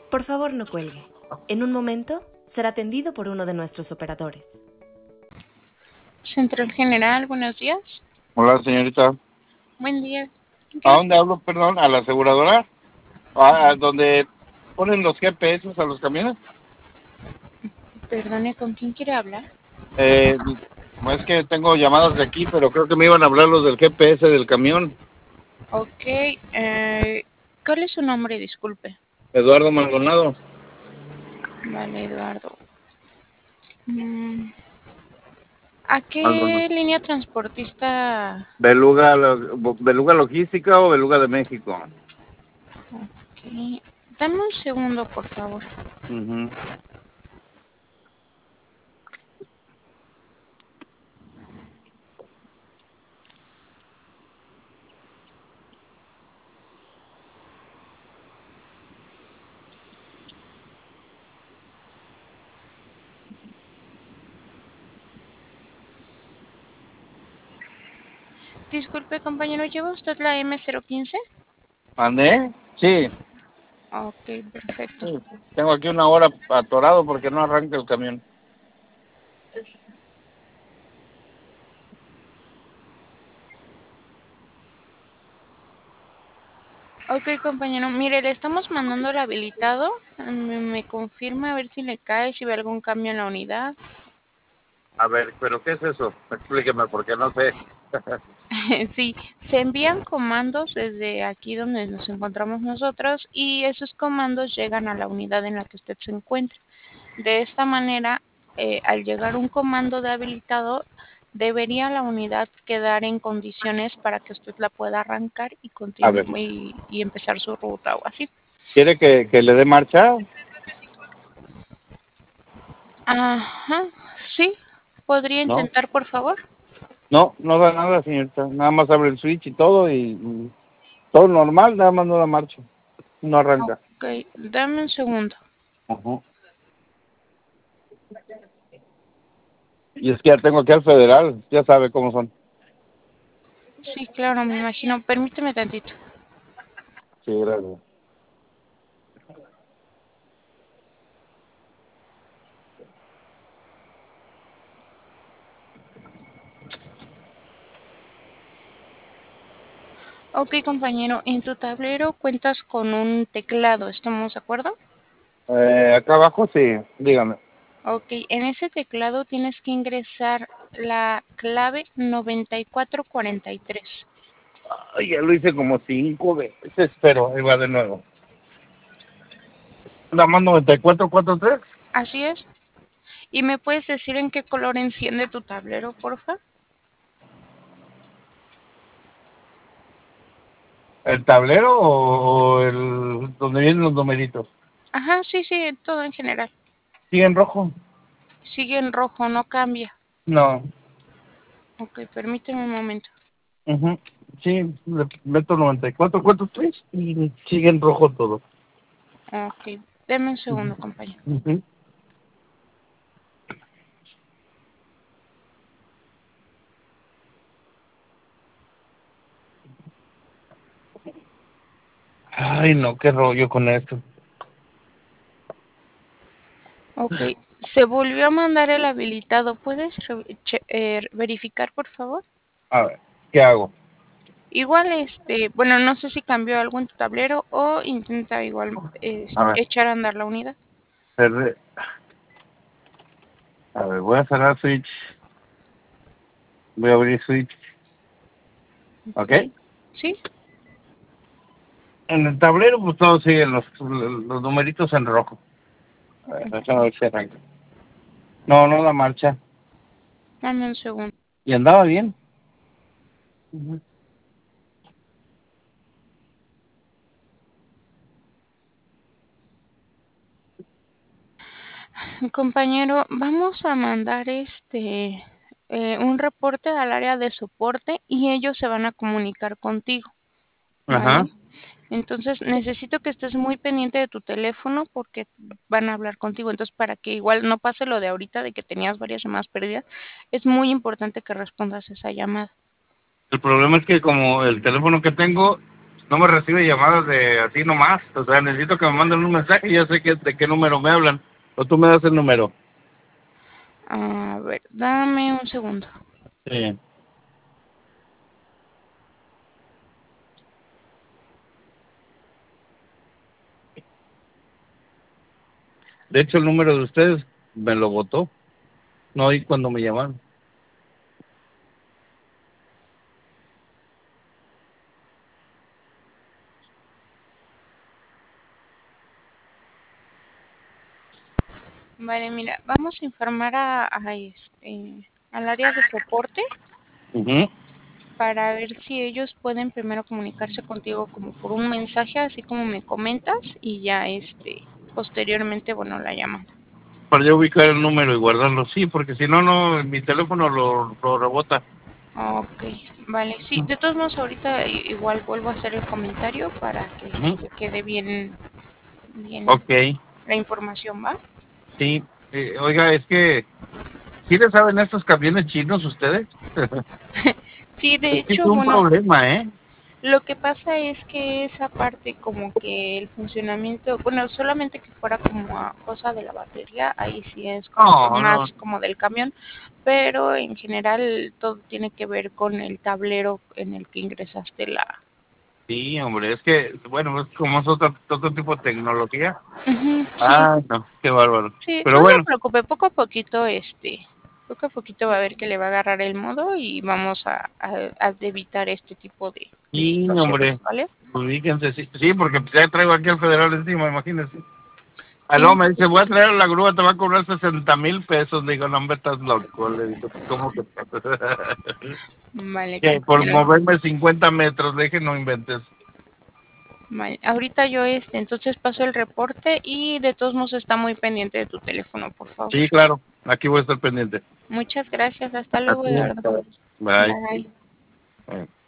Por favor, no cuelgue. En un momento será atendido por uno de nuestros operadores. Central General, buenos días. Hola, señorita. Buen día. ¿A dónde hablo, perdón? ¿A la aseguradora? ¿A donde ponen los GPS a los camiones? Perdone, ¿con quién quiere hablar? Es que tengo llamadas de aquí, pero creo que me iban a hablar los del GPS del camión. Ok, ¿cuál es su nombre? Disculpe. Eduardo Maldonado. Vale, Eduardo. ¿A Maldonado. qué línea transportista? Beluga Logística o Beluga de México. Ok, dame un segundo, por favor. Uh-huh. Disculpe, compañero, ¿lleva usted la M015? ¿Mandé? Sí. Ok, perfecto. Sí. Tengo aquí una hora atorado porque no arranca el camión. Ok, compañero, mire, le estamos mandando el habilitado. Me confirma a ver si le cae, si ve algún cambio en la unidad. A ver, ¿pero qué es eso? Explíqueme porque no sé. Sí, se envían comandos desde aquí donde nos encontramos nosotros y esos comandos llegan a la unidad en la que usted se encuentra. De esta manera, al llegar un comando de habilitado, debería la unidad quedar en condiciones para que usted la pueda arrancar y A ver, y empezar su ruta o así. ¿quiere que le dé marcha? Ajá, sí. ¿Podría No. intentar, por favor? No, no da nada, señorita. Nada más abre el switch y todo y todo normal, nada más no da marcha. No arranca. Ok, dame un segundo. Ajá. Y es que ya tengo aquí al federal, ya sabe cómo son. Sí, claro, me imagino. Permíteme tantito. Sí, gracias. Ok, compañero, en tu tablero cuentas con un teclado, ¿estamos de acuerdo? Acá abajo sí, dígame. Ok, en ese teclado tienes que ingresar la clave 9443. Ay, ya lo hice como 5 veces, pero ahí va de nuevo. Nada más 9443. Así es. ¿Y me puedes decir en qué color enciende tu tablero, porfa? ¿El tablero o el donde vienen los numeritos? Ajá, sí, sí, todo en general. ¿Sigue en rojo? Sigue en rojo, no cambia. No. Ok, permíteme un momento. Uh-huh. Sí, le meto 9443 y sigue en rojo todo. Ok, deme un segundo, compañero. Uh-huh. Ay, no, qué rollo con esto. Ok, se volvió a mandar el habilitado. ¿Puedes verificar, por favor? A ver, ¿qué hago? Igual, bueno, no sé si cambió algo en tu tablero o intenta igual A ver, echar a andar la unidad. cerré. A ver, voy a cerrar switch. Voy a abrir switch. ¿Ok? Ok, ¿sí? En el tablero, pues todos siguen los numeritos en rojo. A ver, déjame ver si arranca. No, no da marcha. Dame un segundo. Y andaba bien. Uh-huh. Compañero, vamos a mandar un reporte al área de soporte y ellos se van a comunicar contigo, Ajá. ¿vale? Entonces necesito que estés muy pendiente de tu teléfono porque van a hablar contigo. Entonces, para que igual no pase lo de ahorita de que tenías varias llamadas perdidas, es muy importante que respondas esa llamada. El problema es que como el teléfono que tengo no me recibe llamadas de así nomás. O sea, necesito que me manden un mensaje y yo sé de qué número me hablan. O tú me das el número. A ver, dame un segundo. Sí. De hecho, el número de ustedes me lo votó. No oí cuando me llamaron. Vale, mira, vamos a informar al área de soporte Ujú. para ver si ellos pueden primero comunicarse contigo como por un mensaje, así como me comentas, y ya posteriormente, bueno, la llaman. Para yo ubicar el número y guardarlo. Sí, porque si no, no, mi teléfono lo rebota. Ok, vale, sí, de todos modos ahorita igual vuelvo a hacer el comentario para Ujú. que quede bien Ok, la información, ¿va? sí. Oiga, es que, ¿sí le saben estos camiones chinos ustedes? Sí, de Es que es hecho, un bueno, problema, ¿eh? lo que pasa es que esa parte como que el funcionamiento, bueno, solamente que fuera como a cosa de la batería, ahí sí es como que No, más no. como del camión, pero en general todo tiene que ver con el tablero en el que ingresaste la... Sí, hombre, es que, bueno, es como es otro tipo de tecnología. Ujú, sí, Ah, no, qué bárbaro. sí, Pero no se bueno, preocupe, poco a poquito va a ver que le va a agarrar el modo y vamos a evitar este tipo de sí, situaciones, hombre, ¿vale? ubíquense, sí, sí, porque ya traigo aquí al federal encima, imagínense. Sí, no Aló, se me dice, voy a preocupe. traer la grúa, te va a cobrar 60,000 pesos. Le digo, no, hombre, estás loco. Le digo, ¿cómo que? Vale, Que por compañero. moverme 50 metros, le dije, no inventes. Vale, ahorita yo entonces paso el reporte y de todos modos está muy pendiente de tu teléfono, por favor. Sí, claro, aquí voy a estar pendiente. Muchas gracias, hasta luego, Así Eduardo. es. Bye. Bye. Bye.